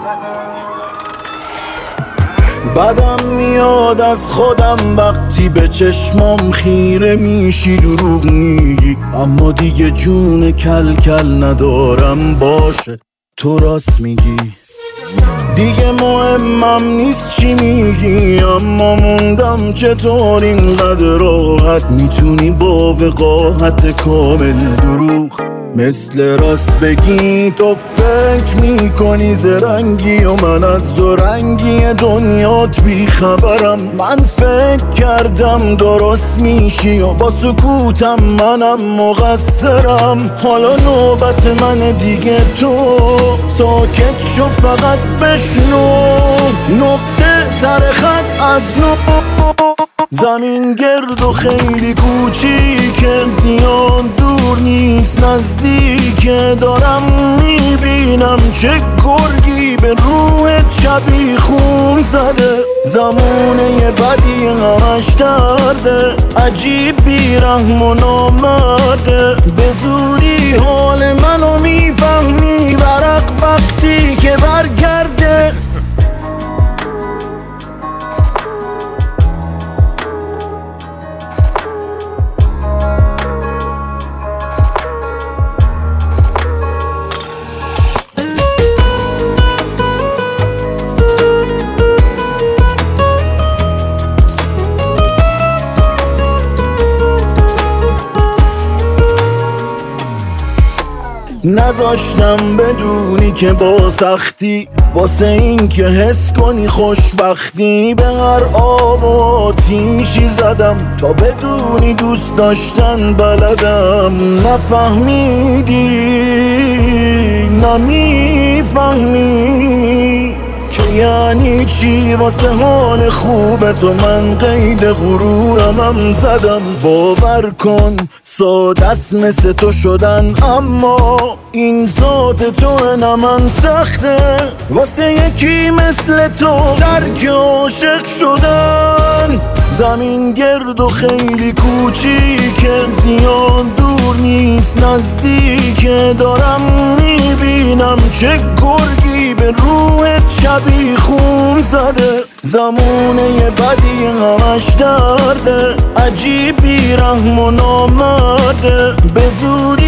بدم میاد از خودم وقتی به چشمام خیره میشی دروغ میگی، اما دیگه جون کل کل ندارم باشه تو راست میگی. دیگه مهمم نیست چی میگی، اما موندم چطور اینقدر راحت میتونی با وقاحت کامل دروغ مثل راست بگی. تو فکر میکنی زرنگی و من از دو رنگی دنیات بیخبرم. من فکر کردم درست میشی و با سکوتم منم مقصرم. حالا نوبت من دیگه، تو ساکت شو فقط بشنو. نقطه سر خط از نو، زمین گرد و خیلی کوچیکه، زیاد دور نیست نزدیکه. دارم میبینم چه گرگی به روحت شبیه خون زده. زمونه بدی همش درده، عجیب بیرحم و نامرده. به زودی حال منو میفهمی ورق وقتی که برگرده. نذاشتم بدونی که با سختی، واسه این که حس کنی خوشبختی. به هر آب و آتیشی زدم تا بدونی دوست داشتن بلدم. نفهمیدی نمیفهمی که یعنی چی واسه حال خوب تو من قید غرورمم زدم. باور کن ساده است مثل تو شدن، اما این ذات تو نه من سخته. واسه یکی مثل تو درک عاشق شدن. زمین گرد و خیلی کوچیکه، زیاد دور نیست نزدیکه. دارم میبینم چه گرگی به روحت شبیه خون زده. زمونه بدی همش درده، عجیب بیرحم و نامرده. به زودی